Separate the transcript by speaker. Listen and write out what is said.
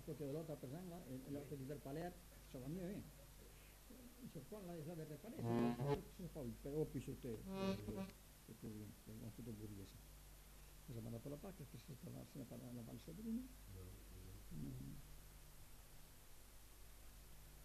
Speaker 1: côté de l'autre, après ça, là, et là, fait des palais, ça va mieux, hein. Sur quoi, là, ils avaient réparé, c'est pas, però più sotto, non tutto burguese. Cosa mi ha dato la pacca, che se ne parla la Valsadrina?